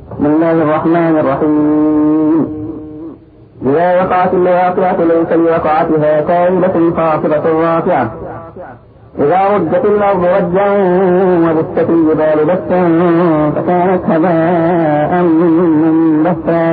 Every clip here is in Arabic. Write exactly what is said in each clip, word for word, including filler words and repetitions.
بسم الله الرحمن الرحيم. إذا وقعت الواقعة ليس لوقعتها كاذبة خافضة رافعة إذا رجت الأرض رجا وبست الجبال بسا فكانت هباء منبثا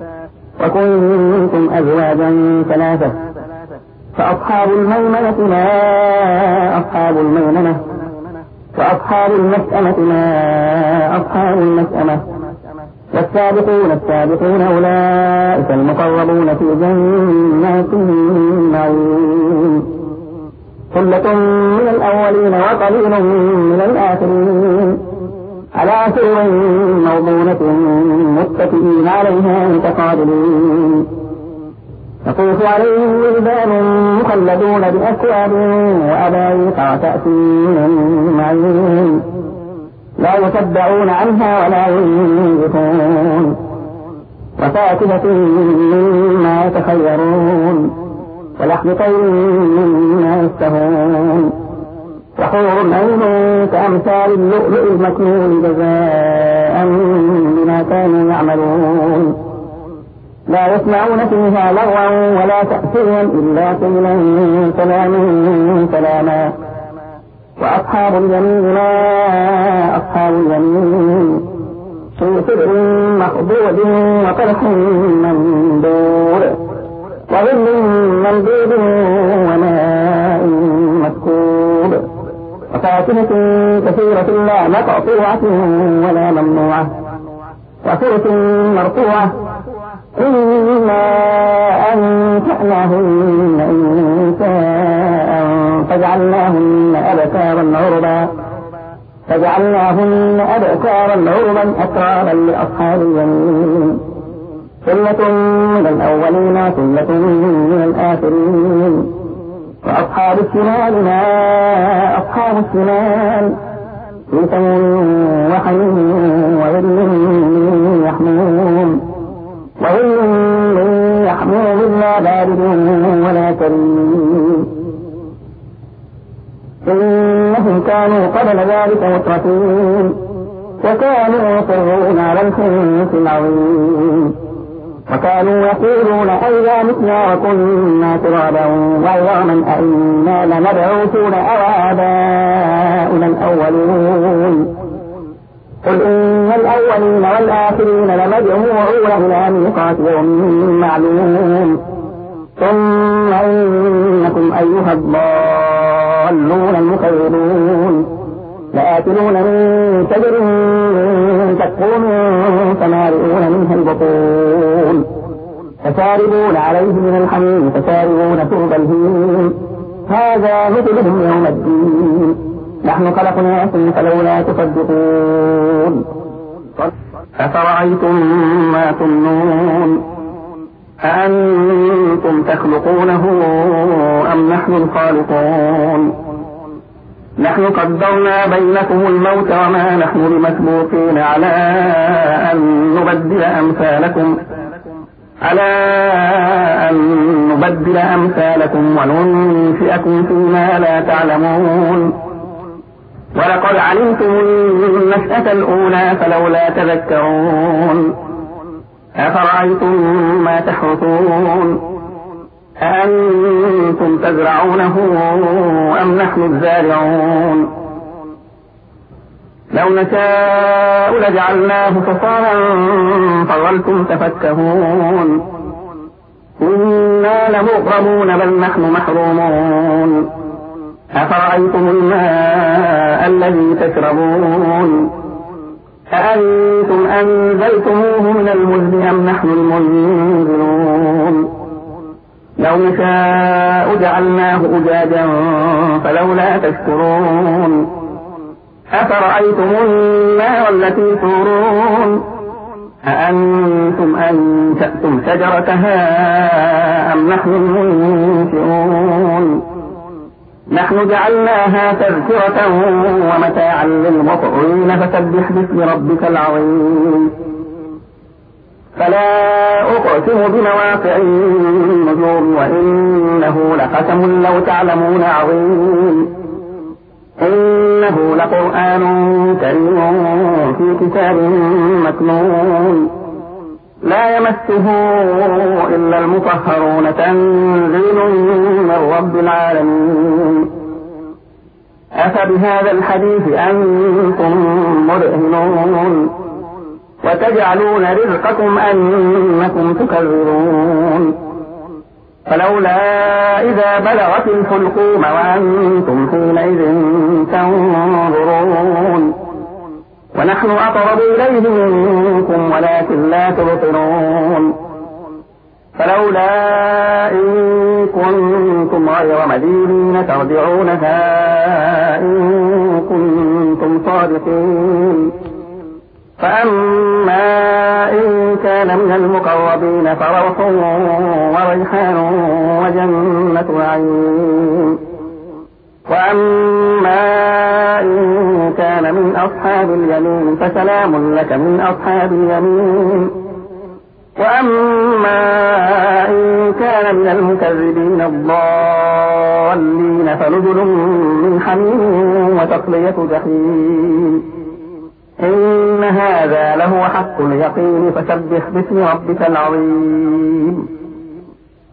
وكنتم أزواجا ثلاثة فأصحاب الميمنة ما أصحاب الميمنة وأصحاب المشأمة ما أصحاب المشأمة والسابقون السابقون أولئك المقربون في جنات النعيم ثلة من الأولين وقليل من الآخرين على سرر موضونة متكئين عليها متقابلين يطوف عليهم ولدان مخلدون بأكواب وأباريق وكأس من معين لا يصدعون عنها ولا ينزفون وفاكهة مما يتخيرون ولحم طير مما يشتهون وحور عين كأمثال اللؤلؤ المكنون جزاء بما كانوا يعملون لا يسمعون فيها لغوا ولا تأثيرا إلا قيلا سلاما سلاما وأصحاب اليمين ما أصحاب اليمين في سدر مخضود وطرح منضور وظل ممدود وماء مسكوب وفاكهة كثيرة لا مقطوعة ولا ممنوعة وفرش مرفوعة إنا أنشأناهن إنشاء فجعلناهن أبكارا عربا فجعلناهن أبكارا عربا أترابا لأصحاب اليمين ثلة من الأولين ثلة من الآخرين وأصحاب الشمال ما أصحاب الشمال في سموم وحميم وظل من يحموم وظل من يحموم لا بارد ولا كريم إنهم كانوا قبل ذلك مترفين وكانوا يصرون على الحنث العظيم وكانوا يقولون أئذا متنا وكنا ترابا وعظاما أئنا لمبعوثون أو آباؤنا الأولون قل إن الأولين والآخرين لمجموعون إلى ميقات يوم معلوم ثم إنكم أيها الضالون المخيرون لآكلون من شجر تكون فمالئون منها البطون فشاربون عليه من الحميم فشاربون شرب الهيم هذا مثلهم يوم الدين نحن خلقناكم فلولا تصدقون أفرأيتم ما تمنون أأنتم تخلقونه أم نحن الخالقون نحن قدرنا بينكم الموت وما نحن بمسبوقين على أن نبدل أمثالكم على أن نبدل أمثالكم وننشئكم فيما لا تعلمون ولقد علمتم النشأة الأولى فلولا تذكرون أفرأيتم ما تحرثون أأنتم تزرعونه أم نحن الزارعون لو نشاء لجعلناه حصانا فظلتم تفكهون إنا لمغرمون بل نحن محرومون أفرأيتم الماء الذي تشربون أأنتم أنزلتموه من المزن أم نحن المنزلون لو نشاء جعلناه أجاجا فلولا تشكرون أفرأيتم النار التي تورون أأنتم أنشأتم شجرتها أم نحن المنشئون نحن جعلناها تذكرة ومتاعا للمطعين فسبح باسم ربك العظيم فلا أقسم بمواقع النجوم وإنه لقسم لو تعلمون عظيم إنه لقرآن كريم في كتاب مكنون لا يمسه إلا المطهرون تنزيل من رب العالمين أفبهذا الحديث أنتم مدهنون وتجعلون رزقكم أنكم تكذبون فلولا إذا بلغت الحلقوم وأنتم حينئذ تنظرون ونحن أقرب إليه منكم ولكن لا تبصرون فلولا إن كنتم غير مدينين ترجعونها إن كنتم صادقين فأما إن كان من المقربين فروح وريحان وجنة نعيم وأما إن كان من أصحاب اليمين فسلام لك من أصحاب اليمين وأما إن كان من المكذبين الضالين فنزل من حميم وتصلية جحيم إن هذا لهو حق اليقين فسبح باسم ربك العظيم